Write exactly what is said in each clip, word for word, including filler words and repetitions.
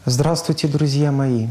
Здравствуйте, друзья мои!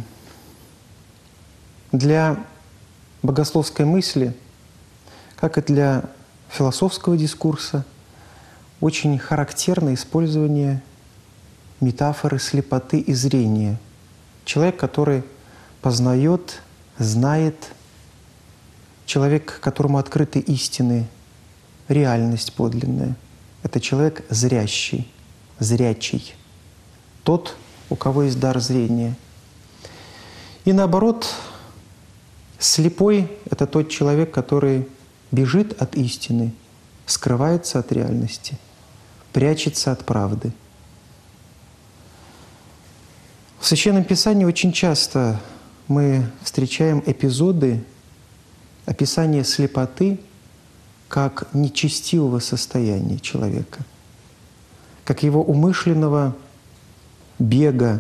Для богословской мысли, как и для философского дискурса, очень характерно использование метафоры слепоты и зрения. Человек, который познает, знает, человек, которому открыты истины, реальность подлинная. Это человек зрящий, зрячий, тот, у кого есть дар зрения. И наоборот, слепой — это тот человек, который бежит от истины, скрывается от реальности, прячется от правды. В Священном Писании очень часто мы встречаем эпизоды описания слепоты как нечестивого состояния человека, как его умышленного бега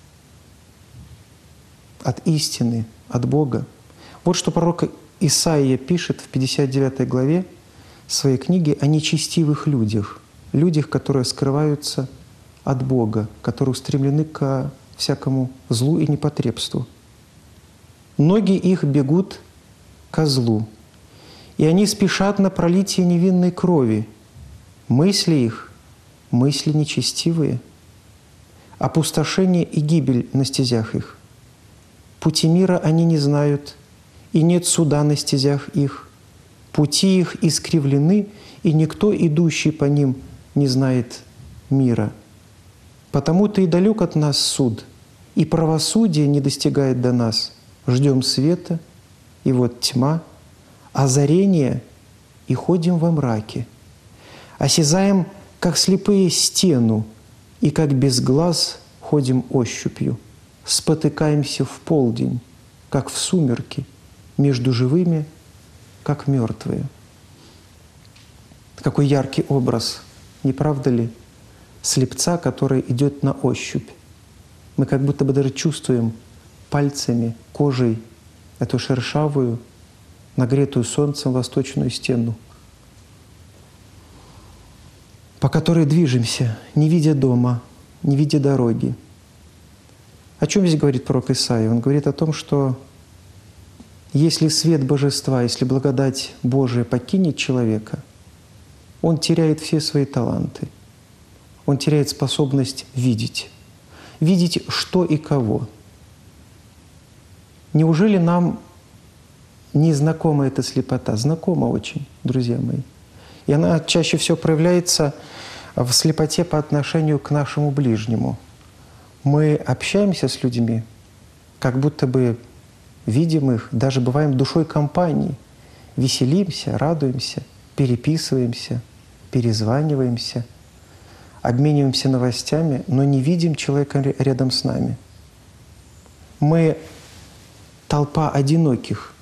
от истины, от Бога. Вот что пророк Исаия пишет в пятьдесят девятой главе своей книги о нечестивых людях, людях, которые скрываются от Бога, которые устремлены ко всякому злу и непотребству. Ноги их бегут ко злу, и они спешат на пролитие невинной крови. Мысли их — мысли нечестивые, опустошение и гибель на стезях их. Пути мира они не знают, и нет суда на стезях их. Пути их искривлены, и никто, идущий по ним, не знает мира. Потому-то и далек от нас суд, и правосудие не достигает до нас. Ждем света, и вот тьма, озарение, и ходим во мраке. Осязаем, как слепые, стену, и как без глаз ходим ощупью, спотыкаемся в полдень, как в сумерки, между живыми, как мертвые. Какой яркий образ, не правда ли, слепца, который идет на ощупь. Мы как будто бы даже чувствуем пальцами, кожей эту шершавую, нагретую солнцем восточную стену, по которой движемся, не видя дома, не видя дороги. О чем здесь говорит пророк Исаия? Он говорит о том, что если свет Божества, если благодать Божия покинет человека, он теряет все свои таланты, он теряет способность видеть, видеть что и кого. Неужели нам не знакома эта слепота? Знакома очень, друзья мои. И она чаще всего проявляется в слепоте по отношению к нашему ближнему. Мы общаемся с людьми, как будто бы видим их, даже бываем душой компании, веселимся, радуемся, переписываемся, перезваниваемся, обмениваемся новостями, но не видим человека рядом с нами. Мы толпа одиноких,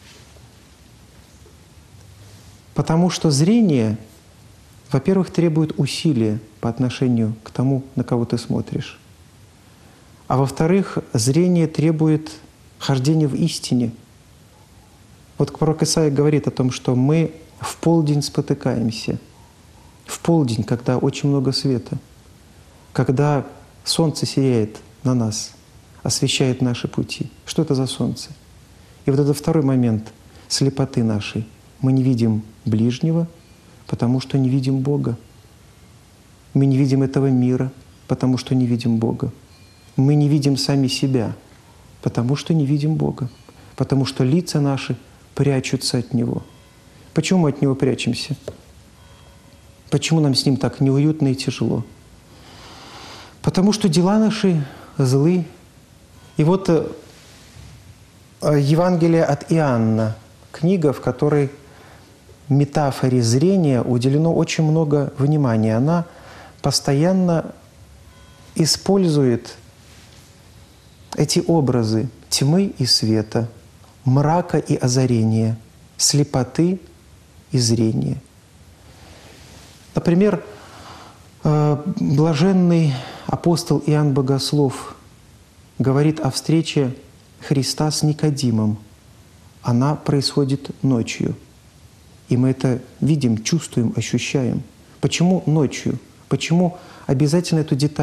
потому что зрение, во-первых, требует усилия по отношению к тому, на кого ты смотришь. А во-вторых, зрение требует хождения в истине. Вот пророк Исаия говорит о том, что мы в полдень спотыкаемся. В полдень, когда очень много света, когда солнце сияет на нас, освещает наши пути. Что это за солнце? И вот это второй момент слепоты нашей. Мы не видим ближнего, потому что не видим Бога. Мы не видим этого мира, потому что не видим Бога. Мы не видим сами себя, потому что не видим Бога, потому что лица наши прячутся от Него. Почему мы от Него прячемся? Почему нам с Ним так неуютно и тяжело? Потому что дела наши злы. И вот Евангелие от Иоанна, книга, в которой метафоре зрения уделено очень много внимания. Она постоянно использует эти образы тьмы и света, мрака и озарения, слепоты и зрения. Например, блаженный апостол Иоанн Богослов говорит о встрече Христа с Никодимом. Она происходит ночью. И мы это видим, чувствуем, ощущаем. Почему ночью? Почему обязательно эту деталь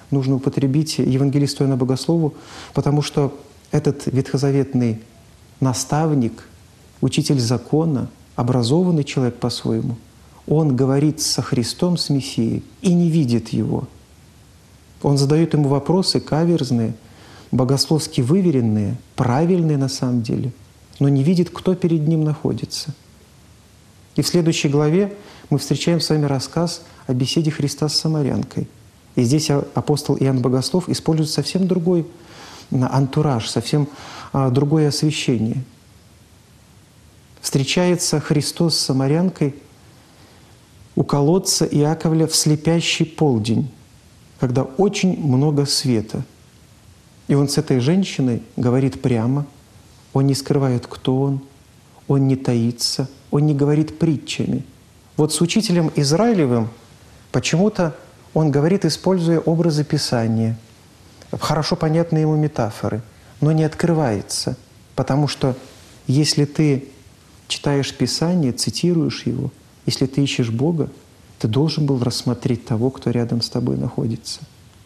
нужно употребить евангелисту Иоанну Богослову, потому что этот ветхозаветный наставник, учитель закона, образованный человек по-своему, он говорит со Христом, с Мессией, и не видит Его. Он задает ему вопросы каверзные, богословски выверенные, правильные на самом деле, но не видит, кто перед ним находится. И в следующей главе мы встречаем с вами рассказ о беседе Христа с самарянкой. И здесь апостол Иоанн Богослов использует совсем другой антураж, совсем другое освещение. Встречается Христос с самарянкой у колодца Иаковля в слепящий полдень, когда очень много света. И он с этой женщиной говорит прямо, он не скрывает, кто он, он не таится, он не говорит притчами. Вот с учителем Израилевым почему-то он говорит, используя образы Писания, хорошо понятные ему метафоры, но не открывается, потому что если ты читаешь Писание, цитируешь его, если ты ищешь Бога, ты должен был рассмотреть того, кто рядом с тобой находится.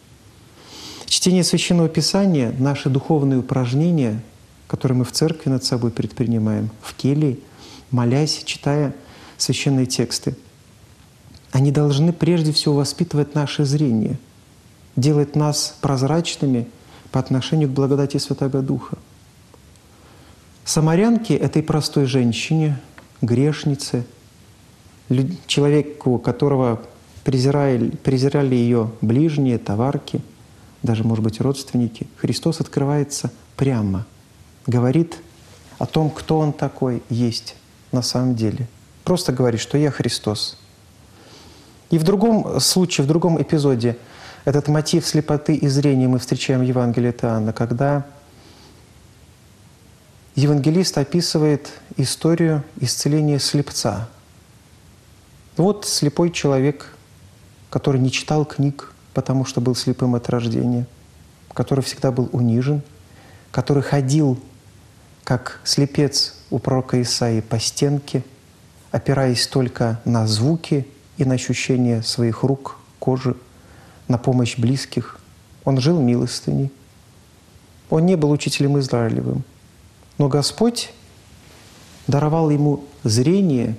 Чтение Священного Писания — наши духовные упражнения, которые мы в церкви над собой предпринимаем, в келии, молясь, читая священные тексты. Они должны прежде всего воспитывать наше зрение, делать нас прозрачными по отношению к благодати Святого Духа. Самарянке, этой простой женщине, грешнице, человеку, которого презирали, презирали ее ближние, товарки, даже, может быть, родственники, Христос открывается прямо, говорит о том, кто Он такой есть на самом деле. Просто говорит, что «Я Христос». И в другом случае, в другом эпизоде этот мотив слепоты и зрения мы встречаем в Евангелии от Иоанна, когда евангелист описывает историю исцеления слепца. Вот слепой человек, который не читал книг, потому что был слепым от рождения, который всегда был унижен, который ходил, как слепец у пророка Исаии, по стенке, опираясь только на звуки и на ощущение своих рук, кожи, на помощь близких. Он жил милостыней. Он не был учителем Израилевым. Но Господь даровал ему зрение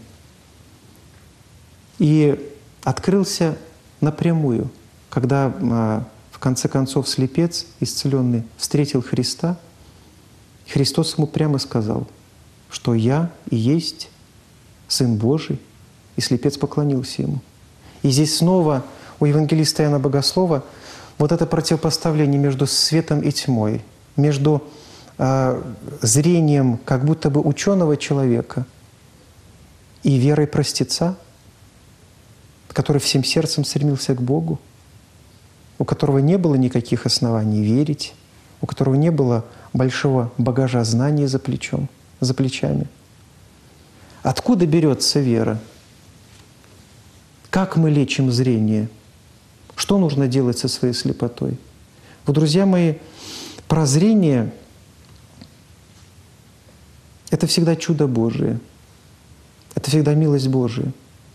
и открылся напрямую, когда в конце концов слепец, исцеленный, встретил Христа. Христос ему прямо сказал, что «Я и есть Сын Божий», и слепец поклонился ему. И здесь снова у евангелиста Иоанна Богослова вот это противопоставление между светом и тьмой, между э, зрением как будто бы ученого человека и верой простеца, который всем сердцем стремился к Богу, у которого не было никаких оснований верить, у которого не было большого багажа знаний за плечом, за плечами. Откуда берется вера? Как мы лечим зрение? Что нужно делать со своей слепотой? Вот, друзья мои, прозрение — это всегда чудо Божие, это всегда милость Божия.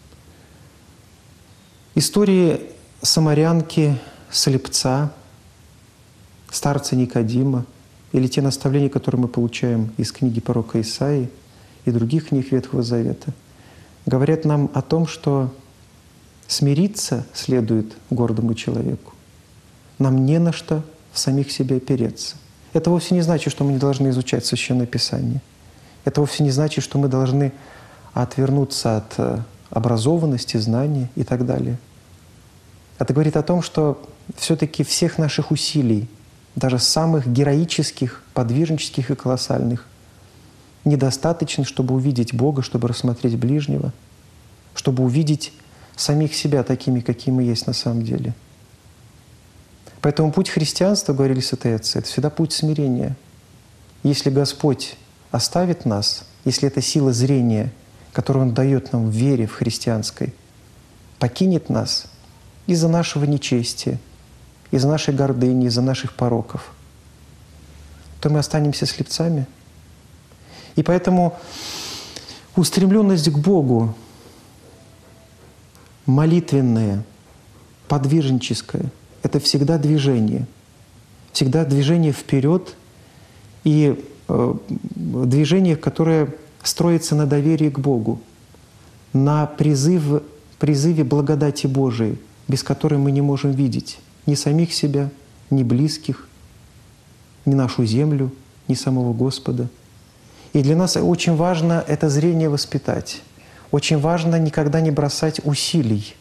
Истории самарянки, слепца, старца Никодима или те наставления, которые мы получаем из книги пророка Исаии и других книг Ветхого Завета, говорят нам о том, что смириться следует гордому человеку. Нам не на что в самих себе опереться. Это вовсе не значит, что мы не должны изучать Священное Писание. Это вовсе не значит, что мы должны отвернуться от образованности, знаний и так далее. Это говорит о том, что все-таки всех наших усилий, даже самых героических, подвижнических и колоссальных, недостаточно, чтобы увидеть Бога, чтобы рассмотреть ближнего, чтобы увидеть самих себя такими, какими мы есть на самом деле. Поэтому путь христианства, говорили святые отцы, это всегда путь смирения. Если Господь оставит нас, если эта сила зрения, которую Он дает нам в вере в христианской, покинет нас из-за нашего нечестия, из-за нашей гордыни, из-за наших пороков, то мы останемся слепцами. И поэтому устремленность к Богу, молитвенная, подвижническая, — это всегда движение. Всегда движение вперед и э, движение, которое строится на доверии к Богу, на призыв, призыве благодати Божией, без которой мы не можем видеть ни самих себя, ни близких, ни нашу землю, ни самого Господа. И для нас очень важно это зрение воспитать. Очень важно никогда не бросать усилий,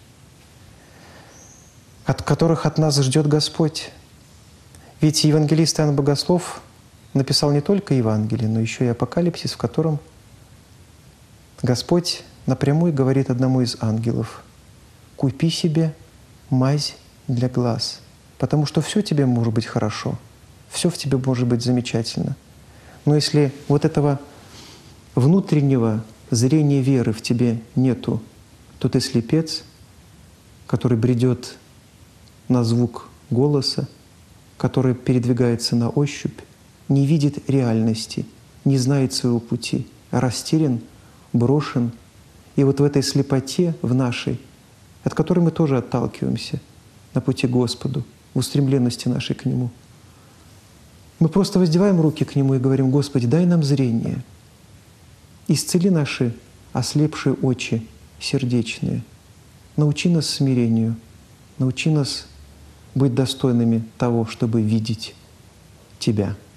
от которых от нас ждет Господь. Ведь евангелист Иоанн Богослов написал не только Евангелие, но еще и Апокалипсис, в котором Господь напрямую говорит одному из ангелов: «Купи себе мазь для глаз, потому что все тебе может быть хорошо, все в тебе может быть замечательно. Но если вот этого внутреннего зрения веры в тебе нету, то ты слепец, который бредет на звук голоса, который передвигается на ощупь, не видит реальности, не знает своего пути, растерян, брошен. И вот в этой слепоте, в нашей, от которой мы тоже отталкиваемся на пути к Господу, в устремленности нашей к Нему, мы просто воздеваем руки к Нему и говорим: «Господи, дай нам зрение, исцели наши ослепшие очи сердечные, научи нас смирению, научи нас быть достойными того, чтобы видеть Тебя».